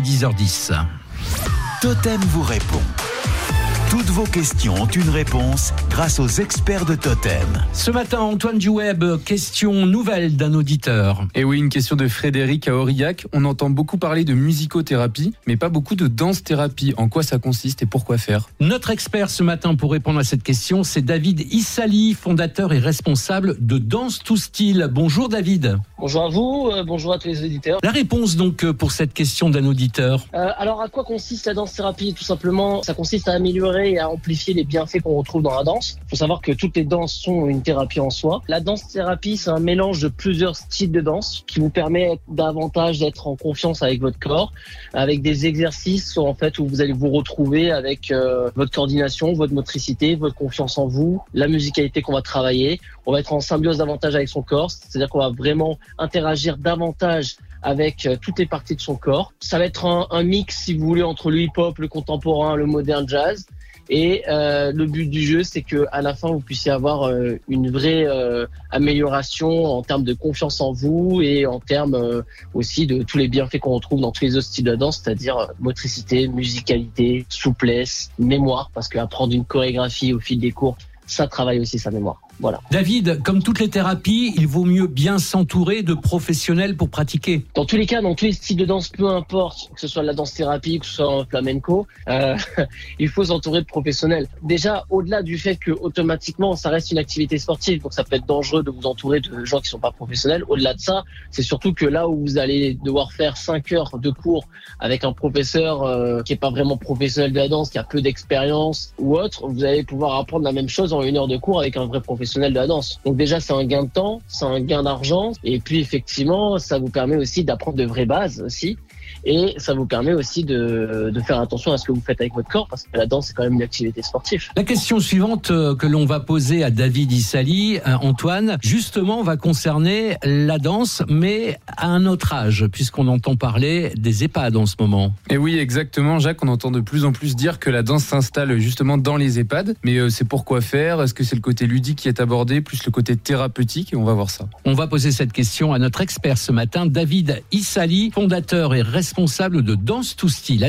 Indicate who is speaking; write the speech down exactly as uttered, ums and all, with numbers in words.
Speaker 1: dix heures dix.
Speaker 2: Totem vous répond. Toutes vos questions ont une réponse grâce aux experts de Totem.
Speaker 1: Ce matin, Antoine du Web, question nouvelle d'un auditeur.
Speaker 3: Et oui, une question de Frédéric à Aurillac. On entend beaucoup parler de musicothérapie, mais pas beaucoup de danse-thérapie. En quoi ça consiste et pourquoi faire ?
Speaker 1: Notre expert ce matin pour répondre à cette question, c'est David Issali, fondateur et responsable de Danse to Style. Bonjour David.
Speaker 4: Bonjour à vous, euh, bonjour à tous les auditeurs.
Speaker 1: La réponse donc pour cette question d'un auditeur.
Speaker 4: Euh, alors à quoi consiste la danse-thérapie ? Tout simplement, ça consiste à améliorer et à amplifier les bienfaits qu'on retrouve dans la danse. Il faut savoir que toutes les danses sont une thérapie en soi. La danse-thérapie, c'est un mélange de plusieurs styles de danse qui vous permet davantage d'être en confiance avec votre corps, avec des exercices en fait où vous allez vous retrouver avec euh, votre coordination, votre motricité, votre confiance en vous, la musicalité qu'on va travailler. On va être en symbiose davantage avec son corps, c'est-à-dire qu'on va vraiment interagir davantage avec euh, toutes les parties de son corps. Ça va être un, un mix, si vous voulez, entre le hip-hop, le contemporain, le moderne jazz. Et euh, le but du jeu, c'est que à la fin, vous puissiez avoir euh, une vraie euh, amélioration en termes de confiance en vous et en termes euh, aussi de tous les bienfaits qu'on retrouve dans tous les autres styles de danse, c'est-à-dire euh, motricité, musicalité, souplesse, mémoire, parce qu'apprendre une chorégraphie au fil des cours, ça travaille aussi sa mémoire. Voilà.
Speaker 1: David, comme toutes les thérapies, il vaut mieux bien s'entourer de professionnels pour pratiquer.
Speaker 4: Dans tous les cas, dans tous les styles de danse, peu importe, que ce soit de la danse-thérapie, que ce soit en flamenco, euh, il faut s'entourer de professionnels. Déjà, au-delà du fait que automatiquement, ça reste une activité sportive, donc ça peut être dangereux de vous entourer de gens qui sont pas professionnels. Au-delà de ça, c'est surtout que là où vous allez devoir faire cinq heures de cours avec un professeur euh, qui est pas vraiment professionnel de la danse, qui a peu d'expérience ou autre, vous allez pouvoir apprendre la même chose en une heure de cours avec un vrai professionnel de la danse. Donc déjà, c'est un gain de temps, c'est un gain d'argent, et puis effectivement, ça vous permet aussi d'apprendre de vraies bases aussi, et ça vous permet aussi de, de faire attention à ce que vous faites avec votre corps, parce que la danse, c'est quand même une activité sportive.
Speaker 1: La question suivante que l'on va poser à David Issali, Antoine, justement, va concerner la danse, mais à un autre âge, puisqu'on entend parler des EHPAD en ce moment.
Speaker 3: Et oui, exactement, Jacques, on entend de plus en plus dire que la danse s'installe justement dans les EHPAD, mais euh, c'est pourquoi faire ? Est-ce que c'est le côté ludique qui est abordé, plus le côté thérapeutique ? Et on va voir ça.
Speaker 1: On va poser cette question à notre expert ce matin, David Issali, fondateur et responsable de Danse to Style.